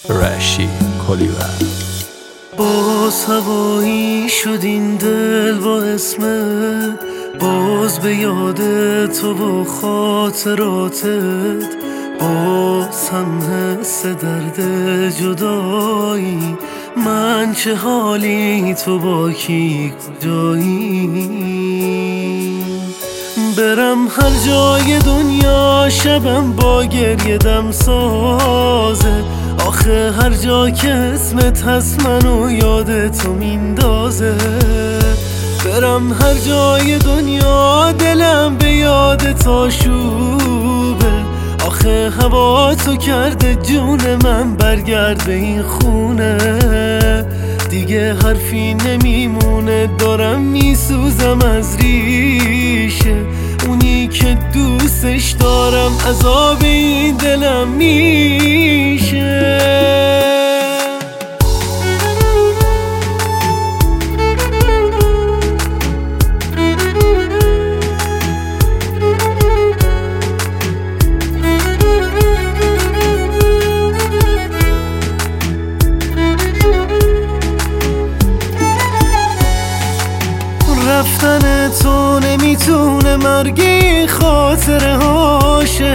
رشید کلیور. باز هوایی شد این دل با اسمت، باز به یاد تو و خاطراتت، باز هم حس درد جدایی. من چه حالی تو با کی کجایی؟ برم هر جای دنیا شبم با گریه دم سازه، آخه هر جا که اسمت هست منو یاد تو میندازه. برم هر جای دنیا دلم به یاد تو شوبه، آخه هوا تو کرده جون من برگرد به این خونه. دیگه حرفی نمیمونه، دارم میسوزم از ریشه، اونی که دوستش دارم عذاب این دلم میشه. رفتن تو نمیتونه مرگی خاطره هاشه،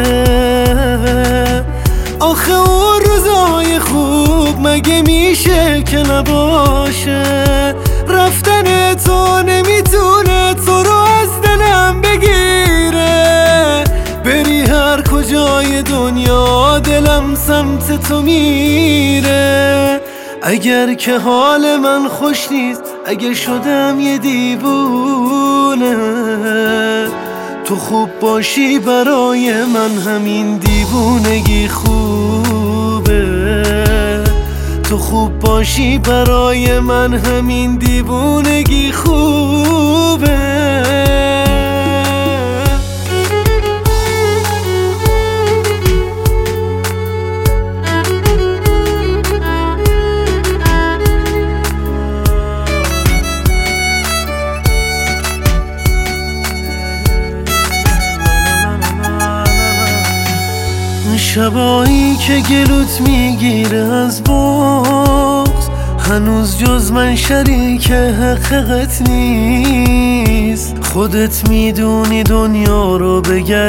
آخه اون روزای خوب مگه میشه که نباشه. رفتن تو نمیتونه تو رو از دلم بگیره، بری هر کجای دنیا دلم سمت تو میره. اگر که حال من خوش نیست، اگه شدم یه دیوونه، تو خوب باشی برای من همین دیوونگی خوبه. تو خوب باشی برای من همین دیوونگی خوبه. شبایی که گلوت میگیره از بغض، هنوز جز من شریک حقیقت نیست. خودت میدونی دنیا رو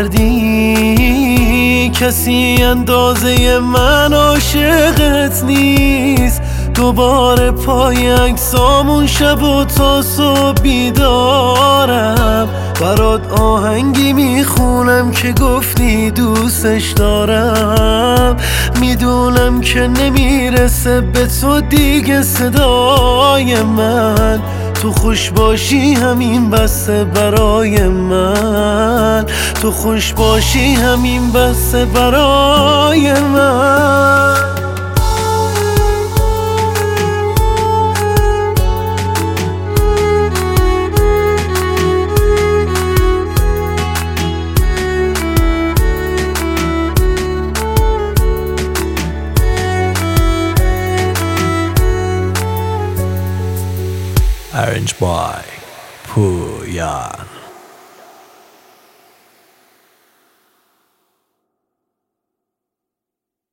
بگردی، کسی اندازه من عاشقت نیست. دوباره پای عکسامون شب و تا صبح بیدارم، برات آهنگی میخونم که گفتی دوستش دارم. میدونم که نمیرسه به تو دیگه صدای من، تو خوش باشی همین بسه برای من، تو خوش باشی همین بسه برای من. Arranged by Pooya.